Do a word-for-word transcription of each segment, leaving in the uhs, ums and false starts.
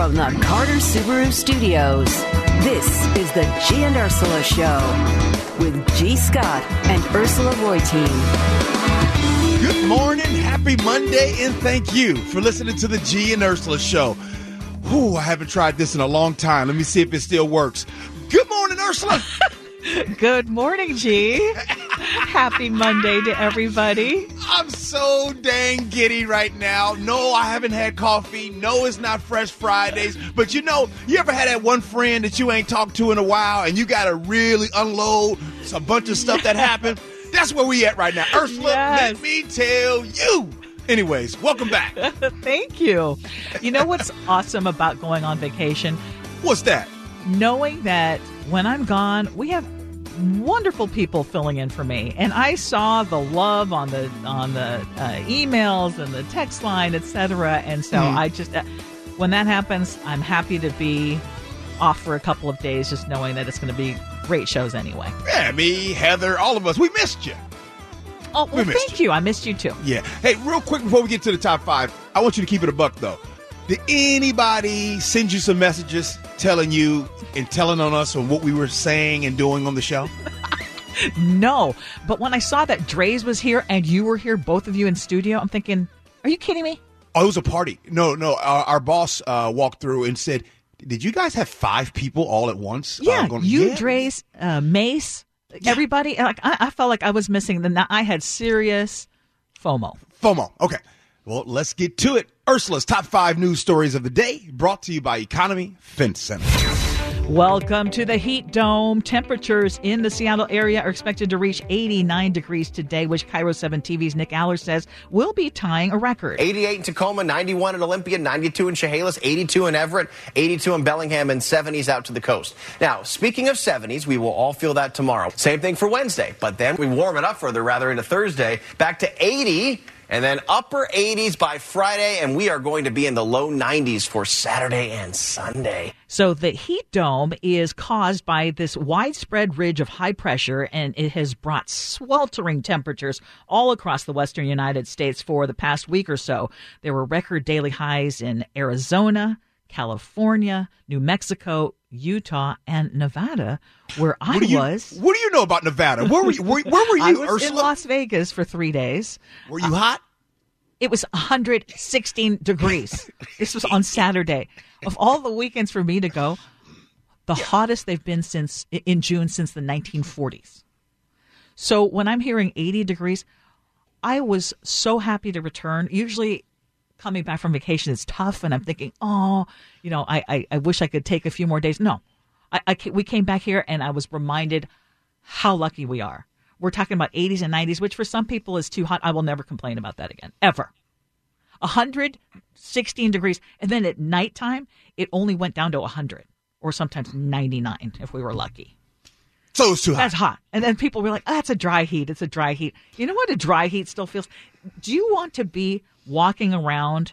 from the Carter Subaru Studios, this is the G and Ursula Show with G. Scott and Ursula Reutin. Good morning, happy Monday, and thank you for listening to the G and Ursula Show. Whew, I haven't tried this in a long time. Let me see if it still works. Good morning, Ursula. Good morning, G. Happy Monday to everybody. I'm so dang giddy right now. No, I haven't had coffee. No, it's not Fresh Fridays. But you know, you ever had that one friend that you ain't talked to in a while and you got to really unload a bunch of stuff that happened? That's where we at right now. Ursula, yes. Let me tell you. Anyways, welcome back. Thank you. You know what's awesome about going on vacation? What's that? Knowing that when I'm gone, we have wonderful people filling in for me, and I saw the love on the on the uh, emails and the text line, et cetera. And so mm. I just, uh, when that happens, I'm happy to be off for a couple of days, just knowing that it's going to be great shows anyway. Yeah, me, Heather, all of us, we missed you. Oh, well, we thank you. you. I missed you too. Yeah. Hey, real quick before we get to the top five, I want you to keep it a buck though. Did anybody send you some messages telling you and telling on us on what we were saying and doing on the show? No. But when I saw that Dre's was here and you were here, both of you in studio, I'm thinking, are you kidding me? Oh, it was a party. No, no. Our, our boss uh, walked through and said, did you guys have five people all at once? Yeah. Uh, going, you, yeah. Dre's, uh, Mace, yeah. everybody. Like I, I felt like I was missing. The, I had serious FOMO. FOMO. Okay. Well, let's get to it. Ursula's top five news stories of the day, brought to you by Economy Fence Center. Welcome to the Heat Dome. Temperatures in the Seattle area are expected to reach eighty-nine degrees today, which Cairo seven T V's Nick Aller says will be tying a record. eighty-eight in Tacoma, ninety-one in Olympia, ninety-two in Chehalis, eighty-two in Everett, eighty-two in Bellingham, and seventies out to the coast. Now, speaking of seventies, we will all feel that tomorrow. Same thing for Wednesday, but then we warm it up further, rather, into Thursday, back to eighty. And then upper eighties by Friday, and we are going to be in the low nineties for Saturday and Sunday. So the heat dome is caused by this widespread ridge of high pressure, and it has brought sweltering temperatures all across the western United States for the past week or so. There were record daily highs in Arizona, California, New Mexico, Utah, and Nevada, where I what you, was. What do you know about Nevada? Where were you, where, where were you, I was Ursula? in Las Vegas for three days. Were you uh, hot? It was one hundred sixteen degrees. This was on Saturday. Of all the weekends for me to go, the yeah. hottest they've been since in June since the nineteen forties. So when I'm hearing eighty degrees, I was so happy to return. Usually coming back from vacation is tough, and I'm thinking, oh, you know, I, I, I wish I could take a few more days. No, I, I we came back here, and I was reminded how lucky we are. We're talking about eighties and nineties, which for some people is too hot. I will never complain about that again, ever. one hundred sixteen degrees, and then at nighttime, it only went down to one hundred, or sometimes ninety-nine if we were lucky. So it's too hot. That's hot. And then people were like, oh, it's a dry heat. It's a dry heat. You know what a dry heat still feels? Do you want to be walking around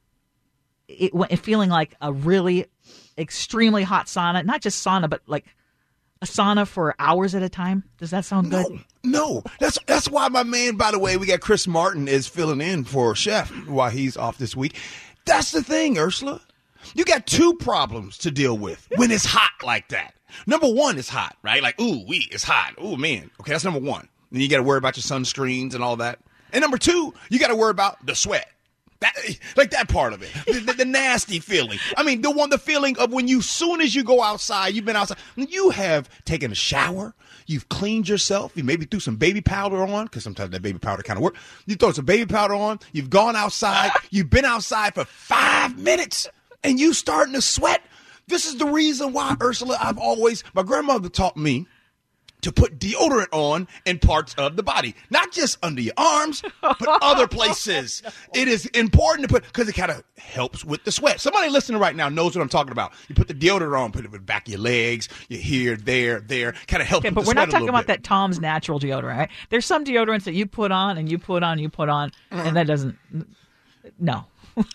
it, feeling like a really extremely hot sauna? Not just sauna, but like a sauna for hours at a time? Does that sound good? No, no. That's that's why my man, by the way, we got Chris Martin is filling in for Chef while he's off this week. That's the thing, Ursula. You got two problems to deal with when it's hot like that. Number one, it's hot, right? Like, ooh, wee, it's hot. Ooh, man. Okay, that's number one. Then you got to worry about your sunscreens and all that. And number two, you got to worry about the sweat. That, like that part of it, the, the, the nasty feeling. I mean, the one, the feeling of when you, soon as you go outside, you've been outside, you have taken a shower, you've cleaned yourself, you maybe threw some baby powder on, because sometimes that baby powder kind of works. You throw some baby powder on, you've gone outside, you've been outside for five minutes, and you starting to sweat. This is the reason why, Ursula, I've always, my grandmother taught me to put deodorant on in parts of the body. Not just under your arms, but other places. It is important to put, because it kind of helps with the sweat. Somebody listening right now knows what I'm talking about. You put the deodorant on, put it in the back of your legs, you're here, there, there, kind of helps okay, with but the we're sweat not talking about bit. that Tom's Natural deodorant, right? There's some deodorants that you put on and you put on, you put on, mm. and that doesn't, no.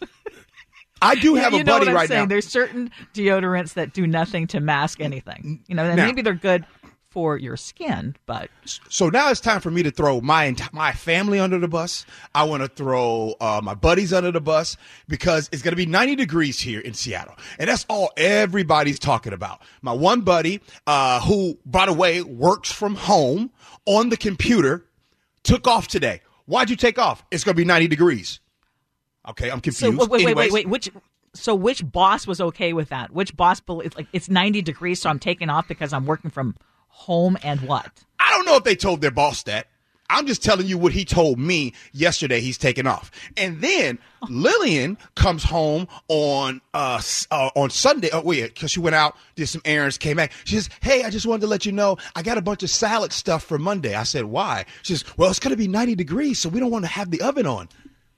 I do have you a know buddy what I'm right saying? now. There's certain deodorants that do nothing to mask anything. You know, and now, maybe they're good for your skin, but so now it's time for me to throw my ent- my family under the bus. I want to throw uh, my buddies under the bus because it's going to be ninety degrees here in Seattle, and that's all everybody's talking about. My one buddy, uh, who, by the way, works from home on the computer, took off today. Why'd you take off? It's going to be ninety degrees. Okay, I'm confused. So wait, wait, Anyways, wait, wait, which? So which boss was okay with that? Which boss believes like it's ninety degrees, so I'm taking off because I'm working from home and what? I don't know if they told their boss that. I'm just telling you what he told me yesterday. He's taking off. And then Lillian comes home on uh, uh on Sunday. Oh, wait, because she went out, did some errands, came back. She says, hey, I just wanted to let you know I got a bunch of salad stuff for Monday. I said, why? She says, well, it's going to be ninety degrees, so we don't want to have the oven on.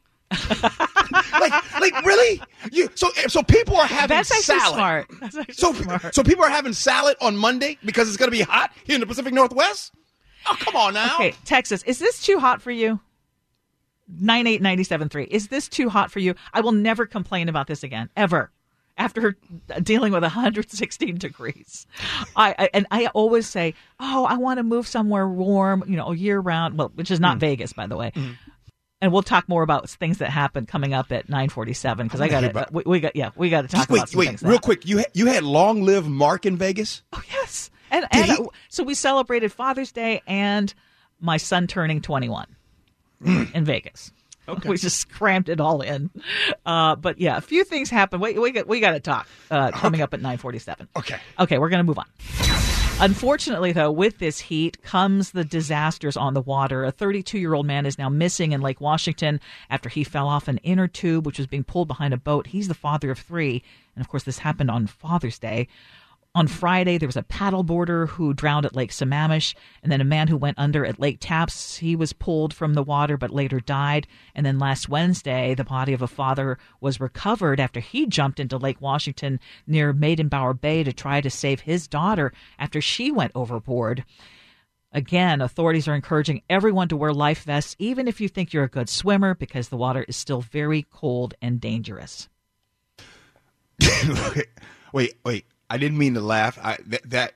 like, like really? You so so people are having That's actually salad. smart. That's actually so smart. so people are having salad on Monday because it's going to be hot here in the Pacific Northwest. Oh, come on now. Okay, Texas, is this too hot for you? nine eight nine seven three. Is this too hot for you? I will never complain about this again, ever. After dealing with one hundred sixteen degrees, I, I and I always say, "Oh, I want to move somewhere warm, you know, year round." Well, which is not mm. Vegas, by the way. Mm. And we'll talk more about things that happened coming up at nine forty-seven because I got to. We, we got yeah, we got to talk wait, about some wait, things. Wait, real that quick. You ha- you had Long Live Mark in Vegas? Oh yes, and and he... so we celebrated Father's Day and my son turning twenty-one mm. in Vegas. Okay. We just crammed it all in. Uh, but yeah, a few things happened. We we got we got to talk uh, coming okay. up at nine forty-seven. Okay. Okay, we're going to move on. Unfortunately, though, with this heat comes the disasters on the water. A thirty-two-year-old man is now missing in Lake Washington after he fell off an inner tube, which was being pulled behind a boat. He's the father of three. And, of course, this happened on Father's Day. On Friday, there was a paddleboarder who drowned at Lake Sammamish, and then a man who went under at Lake Tapps. He was pulled from the water but later died. And then last Wednesday, the body of a father was recovered after he jumped into Lake Washington near Maidenbower Bay to try to save his daughter after she went overboard. Again, authorities are encouraging everyone to wear life vests, even if you think you're a good swimmer, because the water is still very cold and dangerous. wait, wait. I didn't mean to laugh. I that, that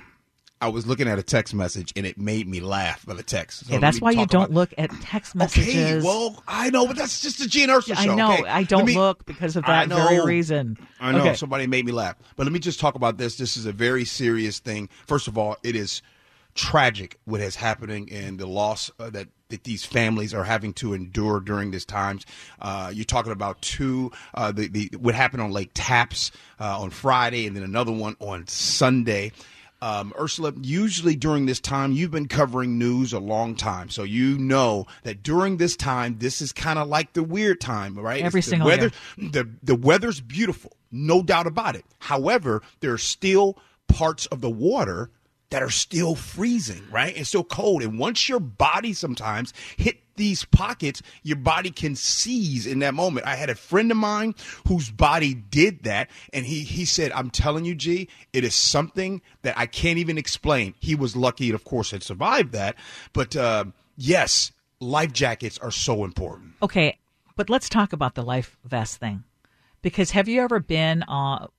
I was looking at a text message and it made me laugh by the text. So yeah, that's why you don't about... look at text messages. Okay, well, I know, but that's just the G and Ursula yeah, show. I know. Okay, I don't me... look because of that very reason. I know. Okay. Somebody made me laugh. But let me just talk about this. This is a very serious thing. First of all, it is tragic what is happening and the loss uh, that, that these families are having to endure during these times. Uh, you're talking about two, uh, the, the what happened on Lake Tapps uh, on Friday and then another one on Sunday. Um, Ursula, usually during this time, you've been covering news a long time. So you know that during this time, this is kind of like the weird time, right? Every it's single weather, year. The, the weather's beautiful, no doubt about it. However, there are still parts of the water that are still freezing, right? And still cold. And once your body sometimes hit these pockets, your body can seize in that moment. I had a friend of mine whose body did that. And he, he said, I'm telling you, G, it is something that I can't even explain. He was lucky, of course, had survived that. But uh, yes, life jackets are so important. Okay, but let's talk about the life vest thing. Because have you ever been uh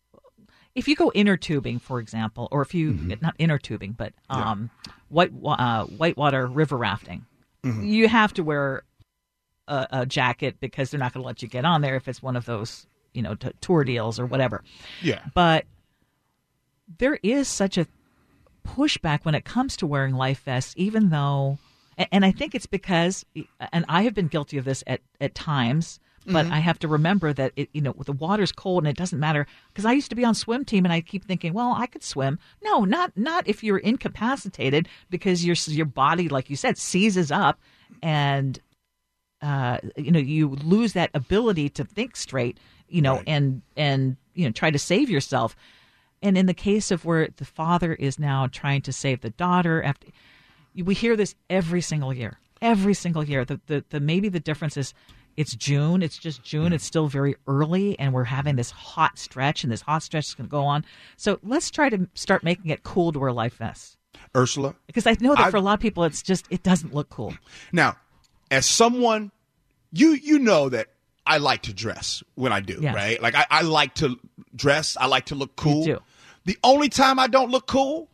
if you go inner tubing, for example, or if you, mm-hmm. not inner tubing, but um, yeah. white uh, whitewater river rafting, mm-hmm. you have to wear a, a jacket because they're not going to let you get on there if it's one of those, you know, t- tour deals or whatever. Yeah. But there is such a pushback when it comes to wearing life vests, even though, and, and I think it's because, and I have been guilty of this at, at times, but mm-hmm. I have to remember that, it, you know, the water's cold and it doesn't matter. Because I used to be on swim team and I keep thinking, well, I could swim. No, not not if you're incapacitated because your your body, like you said, seizes up and, uh, you know, you lose that ability to think straight, you know, right. and, and, you know, try to save yourself. And in the case of where the father is now trying to save the daughter, after we hear this every single year, every single year. The the, the maybe the difference is, it's June. It's just June. It's still very early, and we're having this hot stretch, and this hot stretch is going to go on. So let's try to start making it cool to wear life vests. Ursula? Because I know that I've, for a lot of people, it's just, it doesn't look cool. Now, as someone, you you know that I like to dress when I do, yes. right? Like, I, I like to dress. I like to look cool. You do. The only time I don't look cool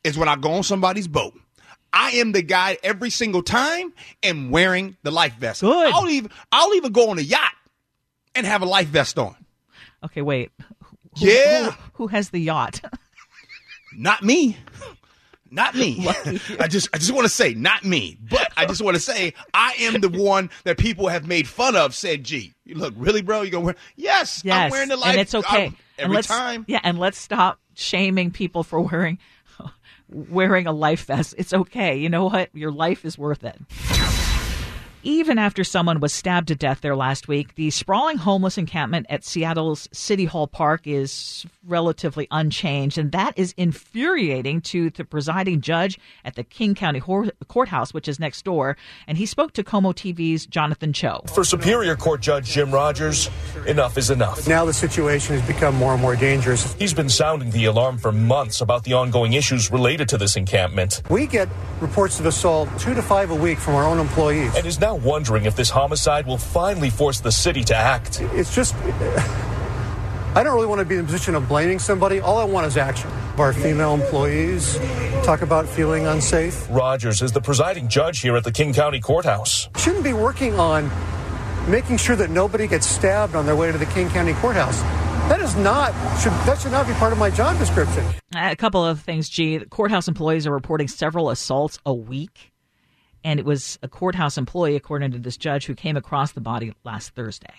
is when I go on somebody's boat. I am the guy every single time and wearing the life vest. Good. I'll even, I'll even go on a yacht and have a life vest on. Okay, wait. Who, Yeah. Who, who has the yacht? Not me. Not me. I just I just want to say, not me. But I just want to say, I am the one that people have made fun of, said, gee, you look, really, bro? You going to wear? Yes, Yes, I'm wearing the life. and it's okay. I'm, And every let's- time. Yeah, and let's stop shaming people for wearing wearing a life vest. It's okay. You know what? Your life is worth it. Even after someone was stabbed to death there last week, the sprawling homeless encampment at Seattle's City Hall Park is relatively unchanged, and that is infuriating to the presiding judge at the King County Hor- Courthouse, which is next door, and he spoke to Como T V's Jonathan Cho. For Superior Court Judge Jim Rogers, enough is enough. Now the situation has become more and more dangerous. He's been sounding the alarm for months about the ongoing issues related to this encampment, We get reports of assault two to five a week from our own employees. and is now wondering if this homicide will finally force the city to act. It's just, I don't really want to be in the position of blaming somebody. All I want is action. Our female employees talk about feeling unsafe. Rogers is the presiding judge here at the King County Courthouse. Shouldn't be working on making sure that nobody gets stabbed on their way to the King County Courthouse. That is not, should, that should not be part of my job description. A couple of things, G. Courthouse employees are reporting several assaults a week, and it was a courthouse employee, according to this judge, who came across the body last Thursday.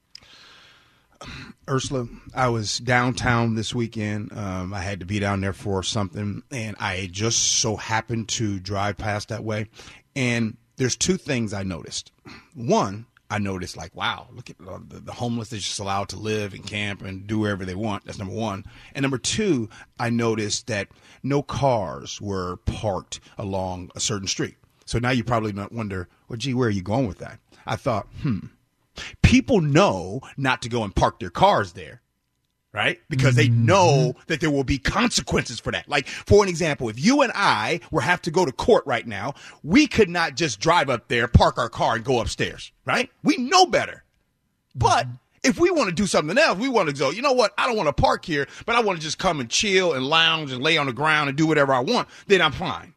Ursula, I was downtown this weekend. Um, I had to be down there for something, and I just so happened to drive past that way. And there's two things I noticed. One, I noticed, like, wow, look at uh, the, the homeless. They're just allowed to live and camp and do wherever they want. That's number one. And number two, I noticed that no cars were parked along a certain street. So now you probably not wonder, well, gee, where are you going with that? I thought, hmm, people know not to go and park their cars there, right? Because they know that there will be consequences for that. Like, for an example, if you and I were have to go to court right now, we could not just drive up there, park our car, and go upstairs, right? We know better. But if we want to do something else, we want to go, you know what? I don't want to park here, but I want to just come and chill and lounge and lay on the ground and do whatever I want, then I'm fine.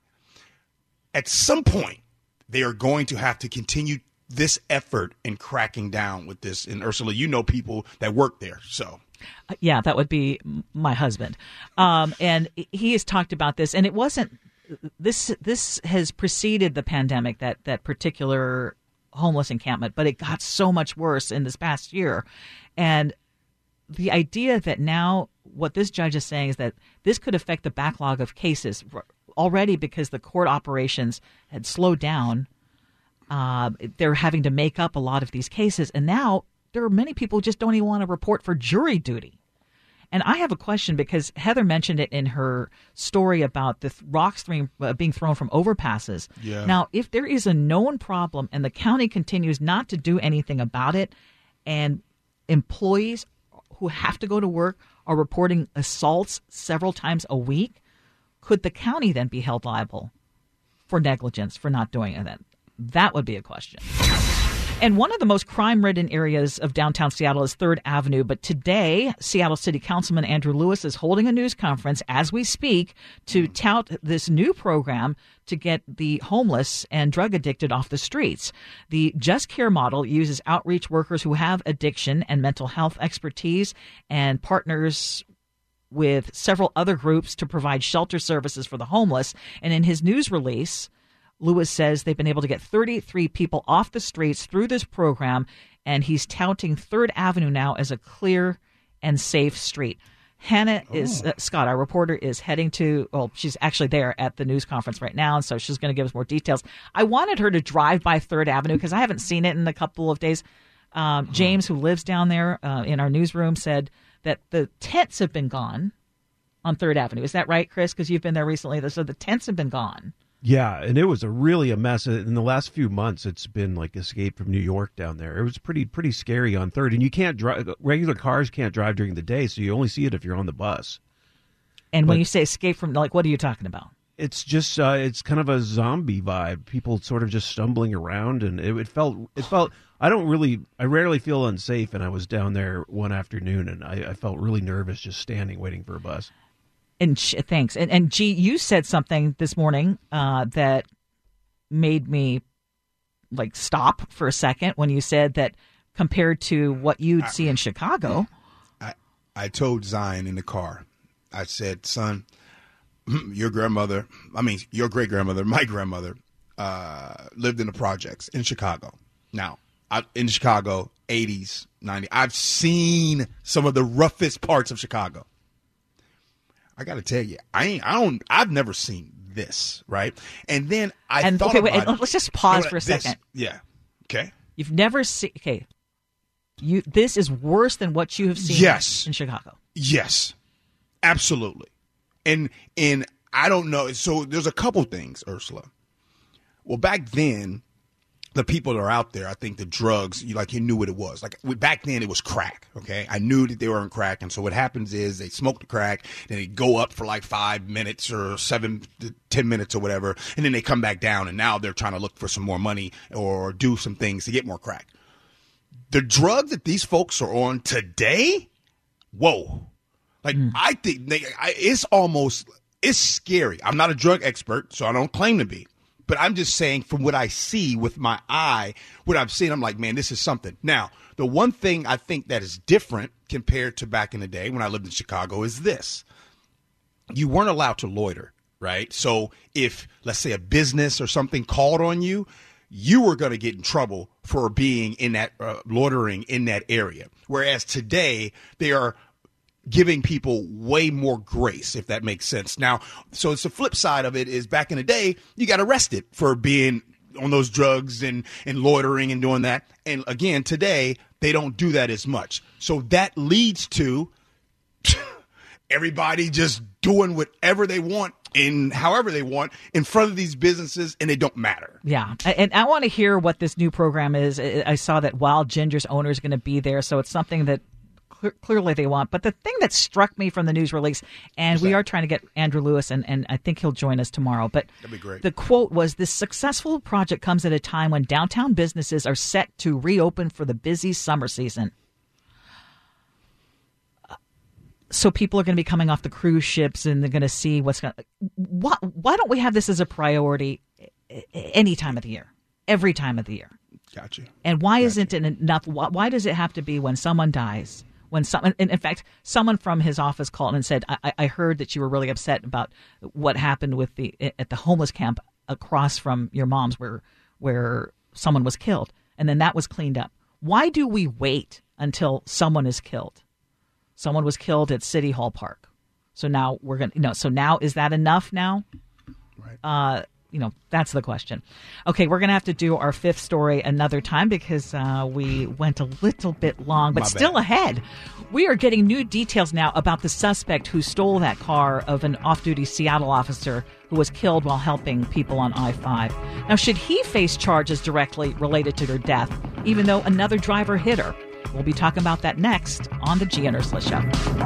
At some point, they are going to have to continue this effort in cracking down with this. And Ursula, you know people that work there, so. Yeah, that would be my husband. Um, and he has talked about this, and it wasn't this. This has preceded the pandemic, that that particular homeless encampment, but it got so much worse in this past year. And the idea that now what this judge is saying is that this could affect the backlog of cases already because the court operations had slowed down. Uh, they're having to make up a lot of these cases, and now there are many people who just don't even want to report for jury duty. And I have a question, because Heather mentioned it in her story about the th- rocks th- uh, being thrown from overpasses. Yeah. Now, if there is a known problem and the county continues not to do anything about it, and employees who have to go to work are reporting assaults several times a week, could the county then be held liable for negligence for not doing it? That would be a question. And one of the most crime-ridden areas of downtown Seattle is Third Avenue. But today, Seattle City Councilman Andrew Lewis is holding a news conference as we speak to tout this new program to get the homeless and drug addicted off the streets. The Just Care model uses outreach workers who have addiction and mental health expertise and partners with several other groups to provide shelter services for the homeless. And in his news release, Lewis says they've been able to get thirty-three people off the streets through this program, and he's touting Third Avenue now as a clear and safe street. Hannah is, uh, Scott, our reporter, is heading to, well, she's actually there at the news conference right now, and so she's going to give us more details. I wanted her to drive by Third Avenue because I haven't seen it in a couple of days. Um, James, who lives down there uh, in our newsroom, said that the tents have been gone on Third Avenue. Is that right, Chris? Because you've been there recently. So the tents have been gone. Yeah, and it was a really a mess. In the last few months, it's been like Escape from New York down there. It was pretty pretty scary on Third, and you can't drive. Regular cars can't drive during the day, so you only see it if you're on the bus. And But when you say escape from, like, what are you talking about? It's just uh, it's kind of a zombie vibe. People sort of just stumbling around, and it, it felt it felt. I don't really, I rarely feel unsafe, and I was down there one afternoon, and I, I felt really nervous just standing waiting for a bus. And sh- thanks. And, and G, you said something this morning uh, that made me like stop for a second when you said that compared to what you'd I, see in Chicago. I, I told Zion in the car, I said, son, your grandmother, I mean, your great grandmother, my grandmother, uh, lived in the projects in Chicago. Now, I, in Chicago, eighties, nineties, I've seen some of the roughest parts of Chicago. I got to tell you, I ain't, I don't, I've never seen this, right? And then I and, thought okay, wait, about let's just pause it. for a This, second. Yeah. Okay. You've never seen, okay, you, this is worse than what you have seen yes. in Chicago. Yes, absolutely. And, and I don't know. So there's a couple things, Ursula. Well, back then, the people that are out there, I think the drugs, you like you knew what it was. Like back then, it was crack. Okay, I knew that they were on crack, and so what happens is they smoke the crack, then they go up for like five minutes or seven, to ten minutes or whatever, and then they come back down, and now they're trying to look for some more money or do some things to get more crack. The drug that these folks are on today, whoa! Like mm. I think they, I, it's almost it's scary. I'm not a drug expert, so I don't claim to be. But I'm just saying from what I see with my eye, what I've seen, I'm like, man, this is something. Now, the one thing I think that is different compared to back in the day when I lived in Chicago is this. You weren't allowed to loiter, right? So if, let's say, a business or something called on you, you were going to get in trouble for being in that, uh, loitering in that area. Whereas today, they are giving people way more grace, if that makes sense. Now, so it's the flip side of it is back in the day, you got arrested for being on those drugs and, and loitering and doing that. And again, today, they don't do that as much. So that leads to everybody just doing whatever they want and however they want in front of these businesses, and they don't matter. Yeah. And I want to hear what this new program is. I saw that Wild Ginger's owner is going to be there, so it's something that clearly they want. But the thing that struck me from the news release, and What's we that? are trying to get Andrew Lewis, and, and I think he'll join us tomorrow. But That'd be great. The quote was, this successful project comes at a time when downtown businesses are set to reopen for the busy summer season. So people are going to be coming off the cruise ships, and they're going to see what's going to... Why, why don't we have this as a priority any time of the year? Every time of the year. Gotcha. And why gotcha. isn't it enough? Why, why does it have to be when someone dies? When someone, in fact, someone from his office called and said, I, I heard that you were really upset about what happened with the at the homeless camp across from your mom's where where someone was killed. And then that was cleaned up. Why do we wait until someone is killed? Someone was killed at City Hall Park. So now we're going to, you know, so now is that enough now? Right. Uh, you know, that's the question. Okay, we're going to have to do our fifth story another time because uh, we went a little bit long, but My still bad. ahead. We are getting new details now about the suspect who stole that car of an off-duty Seattle officer who was killed while helping people on I five. Now, should he face charges directly related to her death, even though another driver hit her? We'll be talking about that next on the G and Ursula Show.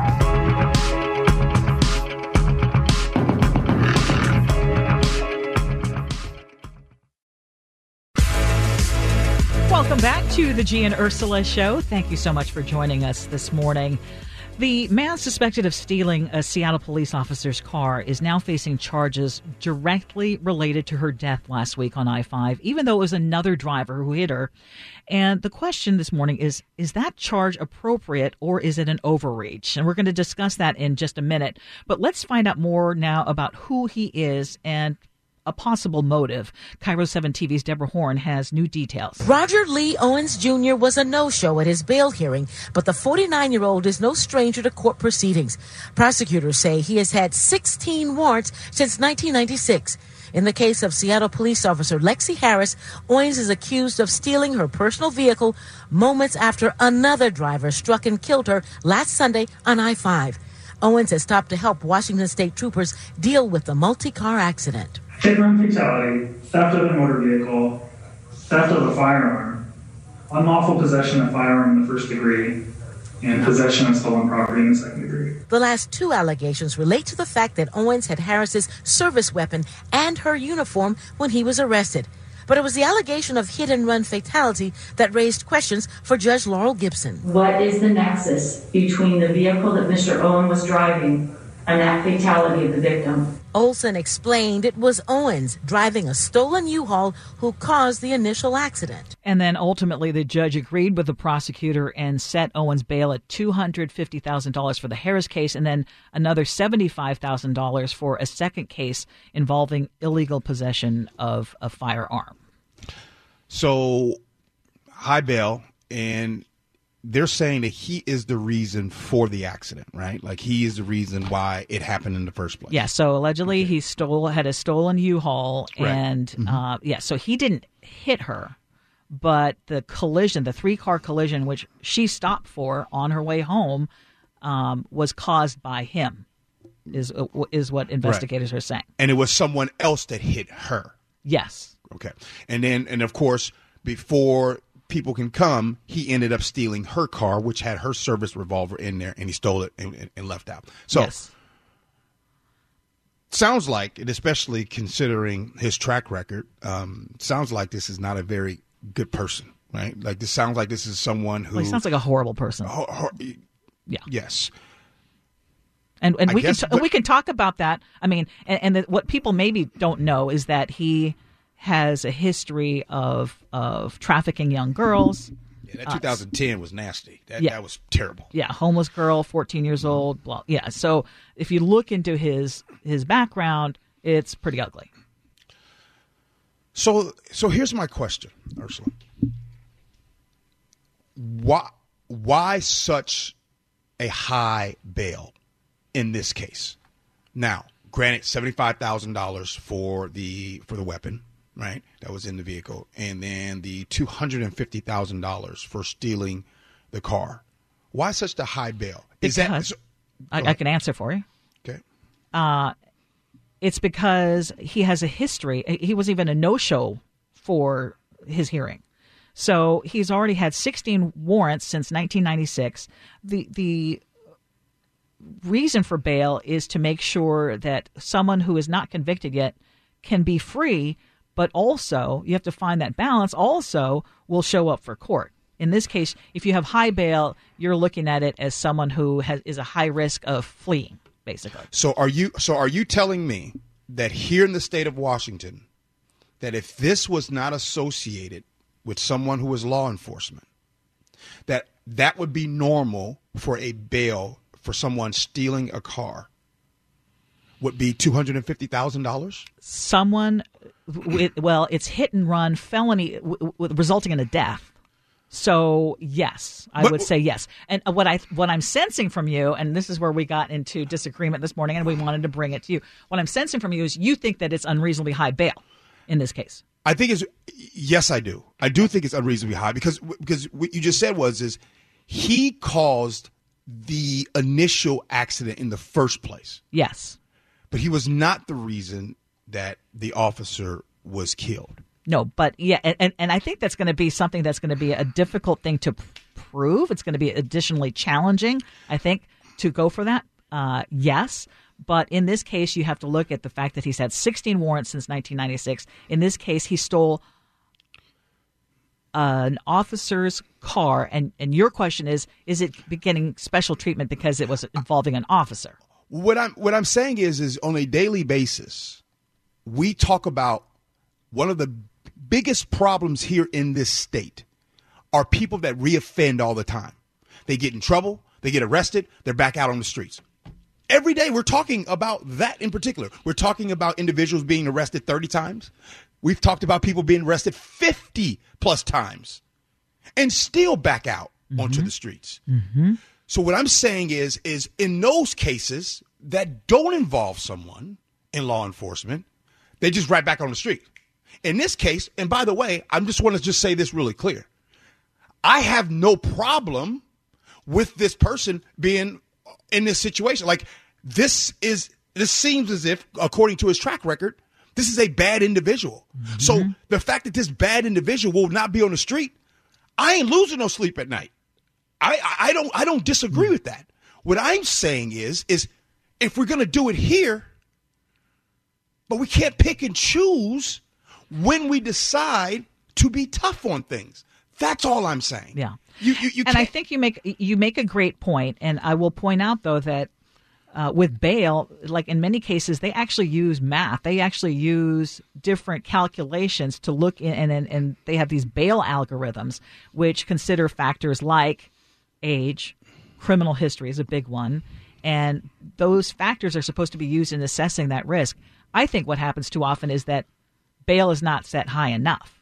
Welcome back to the G and Ursula Show. Thank you so much for joining us this morning. The man suspected of stealing a Seattle police officer's car is now facing charges directly related to her death last week on I five, even though it was another driver who hit her. And the question this morning is, is that charge appropriate or is it an overreach? And we're going to discuss that in just a minute. But let's find out more now about who he is and a possible motive. Cairo seven T V's Deborah Horn has new details. Roger Lee Owens Junior was a no-show at his bail hearing, but the forty-nine-year-old is no stranger to court proceedings. Prosecutors say he has had sixteen warrants since nineteen ninety-six. In the case of Seattle police officer Lexi Harris, Owens is accused of stealing her personal vehicle moments after another driver struck and killed her last Sunday on I five. Owens has stopped to help Washington state troopers deal with the multi-car accident. Hit-and-run fatality, theft of a motor vehicle, theft of a firearm, unlawful possession of firearm in the first degree, and possession of stolen property in the second degree. The last two allegations relate to the fact that Owens had Harris's service weapon and her uniform when he was arrested. But it was the allegation of hit-and-run fatality that raised questions for Judge Laurel Gibson. What is the nexus between the vehicle that Mister Owen was driving an fatality of the victim. Olson explained it was Owens driving a stolen U-Haul who caused the initial accident. And then ultimately the judge agreed with the prosecutor and set Owens bail at two hundred fifty thousand dollars for the Harris case and then another seventy-five thousand dollars for a second case involving illegal possession of a firearm. So high bail, and they're saying that he is the reason for the accident, right? Like he is the reason why it happened in the first place. Yeah. So allegedly okay. he stole had a stolen U-Haul, right. and mm-hmm. uh, yeah, so he didn't hit her, but the collision, the three car collision, which she stopped for on her way home, um, was caused by him. Is uh, is what investigators right. are saying. And it was someone else that hit her. Yes. Okay. And then, and of course, before people can come, he ended up stealing her car, which had her service revolver in there, and he stole it and, and left out. So, yes. Sounds like, and especially considering his track record, um, sounds like this is not a very good person, right? Like this sounds like this is someone who well, he sounds like a horrible person. Ho- ho- yeah. Yes. And and I we guess, can t- but, we can talk about that. I mean, and, and the, what people maybe don't know is that he has a history of of trafficking young girls. Yeah, that twenty ten uh, was nasty. That yeah. that was terrible. Yeah, homeless girl, fourteen years old. Blah. Yeah. So if you look into his his background, it's pretty ugly. So so here's my question, Ursula. Why why such a high bail in this case? Now, granted, seventy-five thousand dollars for the for the weapon, right? That was in the vehicle, and then the two hundred fifty thousand dollars for stealing the car. Why such a high bail? Is because that so, I, I can answer for you. Okay. Uh, it's because he has a history. He was even a no-show for his hearing. So he's already had sixteen warrants since nineteen ninety-six. The the reason for bail is to make sure that someone who is not convicted yet can be free, but also you have to find that balance also will show up for court. In this case, if you have high bail, you're looking at it as someone who has, is a high risk of fleeing, basically. So are you so are you telling me that here in the state of Washington, that if this was not associated with someone who was law enforcement, that that would be normal for a bail for someone stealing a car would be two hundred fifty thousand dollars? Someone, with, well, it's hit and run felony w- w- resulting in a death. So yes, I but, would say yes. And what I what I'm sensing from you, and this is where we got into disagreement this morning, and we wanted to bring it to you. What I'm sensing from you is you think that it's unreasonably high bail in this case. I think it's yes, I do. I do think it's unreasonably high because because what you just said was is he caused the initial accident in the first place. Yes. But he was not the reason that the officer was killed. No, but yeah, and, and I think that's going to be something that's going to be a difficult thing to prove. It's going to be additionally challenging, I think, to go for that. Uh, yes. But in this case, you have to look at the fact that he's had sixteen warrants since nineteen ninety-six. In this case, he stole an officer's car. And, and your question is, is it getting special treatment because it was involving an officer? What I'm what I'm saying is, is on a daily basis, we talk about one of the biggest problems here in this state are people that reoffend all the time. They get in trouble, they get arrested, they're back out on the streets. Every day we're talking about that in particular. We're talking about individuals being arrested thirty times. We've talked about people being arrested fifty plus times and still back out mm-hmm. onto the streets. Mm-hmm. So what I'm saying is, is in those cases that don't involve someone in law enforcement, they just right back on the street. In this case, and by the way, I just want to just say this really clear. I have no problem with this person being in this situation. Like this is, this seems as if, according to his track record, this is a bad individual. Mm-hmm. So the fact that this bad individual will not be on the street, I ain't losing no sleep at night. I, I don't I don't disagree with that. What I'm saying is, is if we're going to do it here, but we can't pick and choose when we decide to be tough on things. That's all I'm saying. Yeah. You, you, you and I think you make you make a great point, and I will point out, though, that uh, with bail, like in many cases, they actually use math. They actually use different calculations to look in, and, and, and they have these bail algorithms, which consider factors like age, criminal history is a big one, and those factors are supposed to be used in assessing that risk. I think what happens too often is that bail is not set high enough.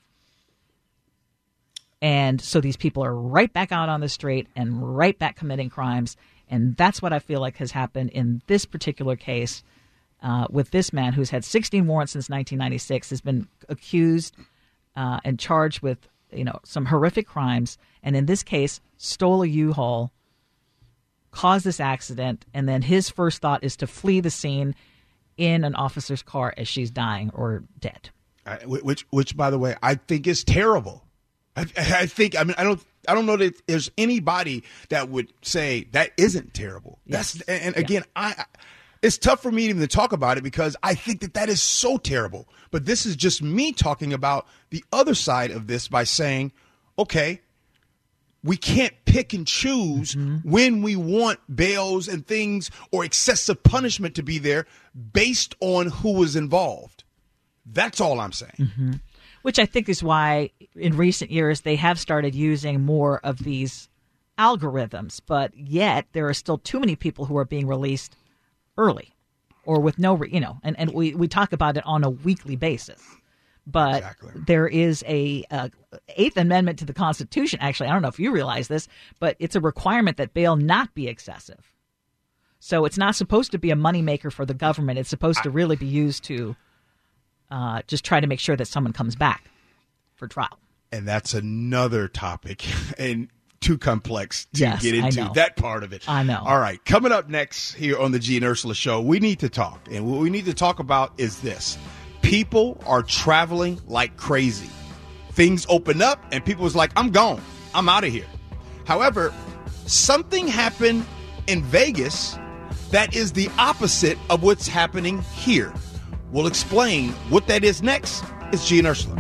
And so these people are right back out on the street and right back committing crimes. And that's what I feel like has happened in this particular case uh, with this man who's had sixteen warrants since nineteen ninety-six, has been accused uh, and charged with, you know, some horrific crimes. And in this case, stole a U-Haul, caused this accident, and then his first thought is to flee the scene in an officer's car as she's dying or dead. I, which, which, by the way, I think is terrible. I, I think, I mean, I don't, I don't know that there's anybody that would say that isn't terrible. Yes. That's, and again, yeah. I, it's tough for me even to talk about it because I think that that is so terrible. But this is just me talking about the other side of this by saying, okay, we can't pick and choose mm-hmm. when we want bails and things or excessive punishment to be there based on who was involved. That's all I'm saying. Mm-hmm. Which I think is why in recent years they have started using more of these algorithms. But yet there are still too many people who are being released early or with no, re- you know, and, and we, we talk about it on a weekly basis. But exactly. There is a, a Eighth Amendment to the Constitution. Actually, I don't know if you realize this, but it's a requirement that bail not be excessive. So it's not supposed to be a moneymaker for the government. It's supposed to really be used to uh, just try to make sure that someone comes back for trial. And that's another topic and too complex to yes, get into that part of it. I know. All right. Coming up next here on the G and Ursula Show, we need to talk. And what we need to talk about is this. People are traveling like crazy. Things open up and people was like, I'm gone. I'm out of here. However, something happened in Vegas that is the opposite of what's happening here. We'll explain what that is next. It's G and Ursula.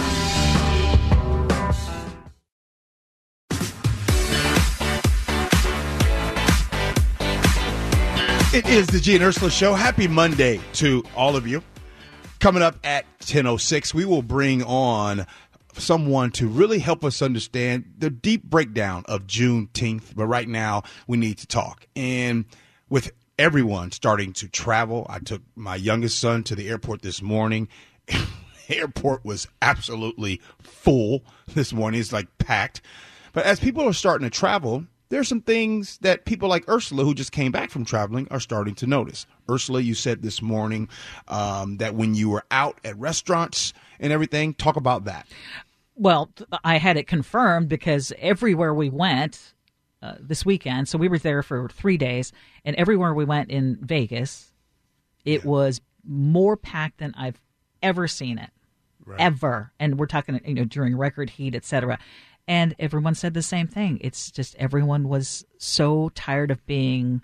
It is the G and Ursula Show. Happy Monday to all of you. Coming up at ten oh six, we will bring on someone to really help us understand the deep breakdown of Juneteenth. But right now, we need to talk. And with everyone starting to travel, I took my youngest son to the airport this morning. The airport was absolutely full this morning. It's like packed. But as people are starting to travel, there's some things that people like Ursula, who just came back from traveling, are starting to notice. Ursula, you said this morning um, that when you were out at restaurants and everything, talk about that. Well, I had it confirmed because everywhere we went uh, this weekend, so we were there for three days, and everywhere we went in Vegas, it yeah. was more packed than I've ever seen it, right. ever. And we're talking, you know, during record heat, et cetera. And everyone said the same thing. It's just everyone was so tired of being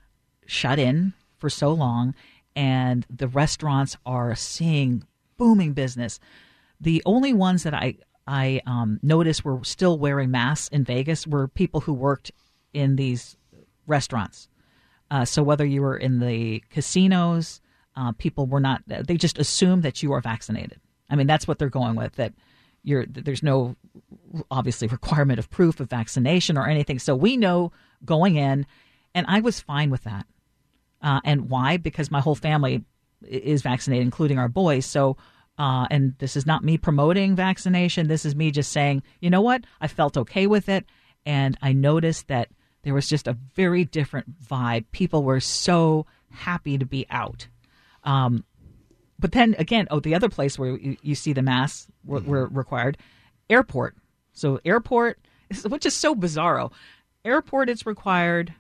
shut in for so long, and the restaurants are seeing booming business. The only ones that I I um, noticed were still wearing masks in Vegas were people who worked in these restaurants. Uh, so whether you were in the casinos, uh, people were not. They just assumed that you are vaccinated. I mean, that's what they're going with. That you're there's no obviously requirement of proof of vaccination or anything. So we know going in, and I was fine with that. Uh, and why? Because my whole family is vaccinated, including our boys. So, uh, and this is not me promoting vaccination. This is me just saying, you know what? I felt okay with it. And I noticed that there was just a very different vibe. People were so happy to be out. Um, but then again, oh, the other place where you, you see the masks were, were required, airport. So airport, which is so bizarro. Airport, it's required.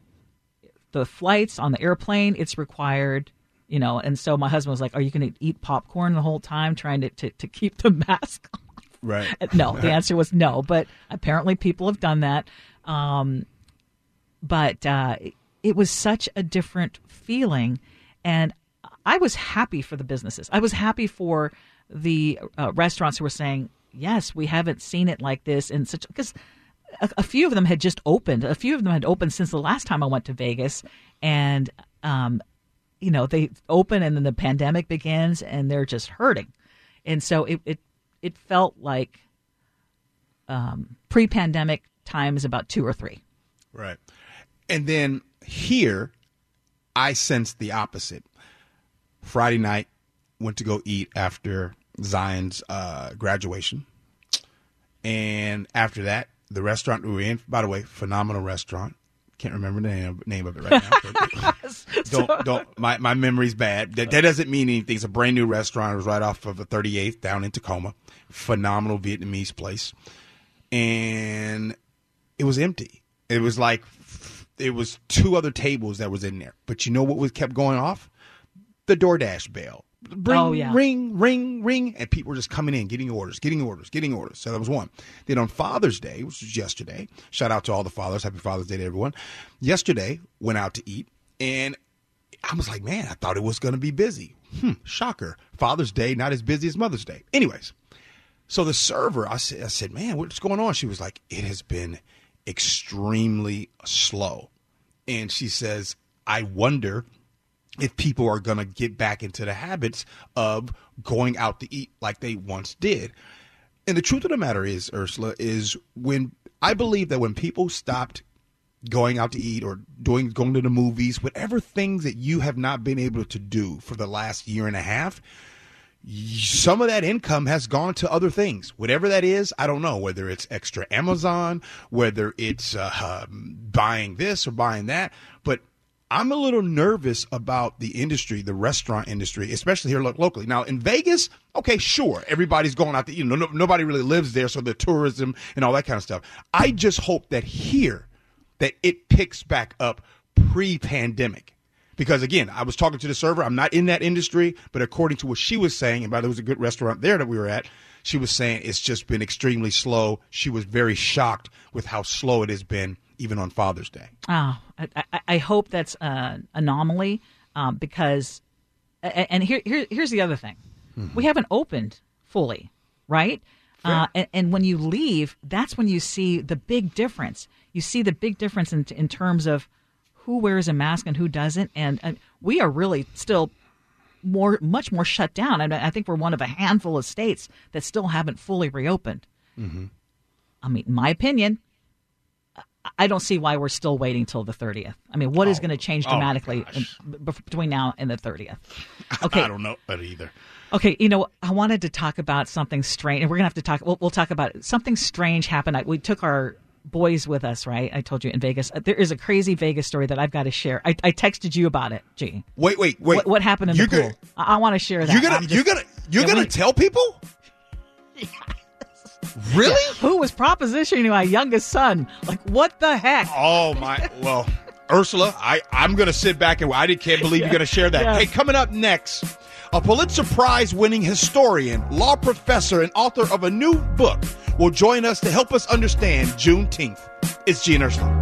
The flights on the airplane, it's required, you know. And so my husband was like, are you going to eat popcorn the whole time trying to, to, to keep the mask off? Right. No, the answer was no. But apparently people have done that. Um, but uh, it was such a different feeling. And I was happy for the businesses. I was happy for the uh, restaurants who were saying, yes, we haven't seen it like this. And such because A, a few of them had just opened. A few of them had opened since the last time I went to Vegas, and um, you know, they open and then the pandemic begins and they're just hurting. And so it it, it felt like um, pre-pandemic times about two or three. Right. And then here, I sensed the opposite. Friday night, went to go eat after Zion's uh, graduation. And after that, the restaurant we were in, by the way, phenomenal restaurant. Can't remember the name, name of it right now. don't, don't, my, my memory's bad. That, that doesn't mean anything. It's a brand new restaurant. It was right off of the thirty-eighth down in Tacoma. Phenomenal Vietnamese place. And it was empty. It was like, it was two other tables that was in there. But you know what was kept going off? The DoorDash bell. Ring, oh, yeah. ring, ring, ring. And people were just coming in, getting orders, getting orders, getting orders. So that was one. Then on Father's Day, which was yesterday, shout out to all the fathers. Happy Father's Day to everyone. Yesterday, went out to eat. And I was like, man, I thought it was going to be busy. Hmm, shocker. Father's Day, not as busy as Mother's Day. Anyways, so the server, I said, I said, man, what's going on? She was like, it has been extremely slow. And she says, I wonder if people are going to get back into the habits of going out to eat like they once did. And the truth of the matter is, Ursula, is when I believe that when people stopped going out to eat or doing going to the movies, whatever things that you have not been able to do for the last year and a half, some of that income has gone to other things. Whatever that is, I don't know, whether it's extra Amazon, whether it's uh, buying this or buying that. But I'm a little nervous about the industry, the restaurant industry, especially here lo- locally. Now, in Vegas, okay, sure, everybody's going out to eat. You know, no, nobody really lives there, so the tourism and all that kind of stuff. I just hope that here, that it picks back up pre-pandemic. Because, again, I was talking to the server. I'm not in that industry, but according to what she was saying, and by the way, there was a good restaurant there that we were at, she was saying it's just been extremely slow. She was very shocked with how slow it has been, even on Father's Day. Oh, I, I, I hope that's an anomaly um, because, and here, here here's the other thing. Mm-hmm. We haven't opened fully, right? Uh, and, and when you leave, that's when you see the big difference. You see the big difference in, in terms of who wears a mask and who doesn't. And, and we are really still more, much more shut down. And I think we're one of a handful of states that still haven't fully reopened. Mm-hmm. I mean, in my opinion, I don't see why we're still waiting till the thirtieth. I mean, what oh, is going to change dramatically oh in, b- between now and the thirtieth? Okay, I don't know that either. Okay, you know, I wanted to talk about something strange, and we're going to have to talk. We'll, we'll talk about it. Something strange happened. I, we took our boys with us, right? I told you in Vegas. There is a crazy Vegas story that I've got to share. I, I texted you about it, G. Wait, wait, wait. What, what happened in you're the pool? Gonna, I, I want to share that. You're gonna, just, you're gonna, you're gonna we, tell people? Really? Yeah. Who was propositioning my youngest son? Like, what the heck? Oh, my. Well, Ursula, I, I'm going to sit back and I can't believe yeah. you're going to share that. Yeah. Hey, coming up next, a Pulitzer Prize-winning historian, law professor, and author of a new book will join us to help us understand Juneteenth. It's G and Ursula.